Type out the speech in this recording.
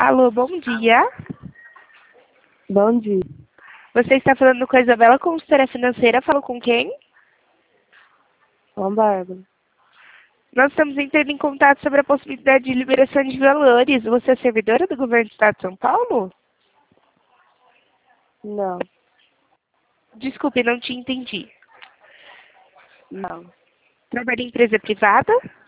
Alô, bom dia. Bom dia. Você está falando com a Isabela, consultora financeira. Falo com quem? Com Bárbara. Nós estamos entrando em contato sobre a possibilidade de liberação de valores. Você é servidora do governo do estado de São Paulo? Não. Desculpe, não te entendi. Não. Trabalha em empresa privada?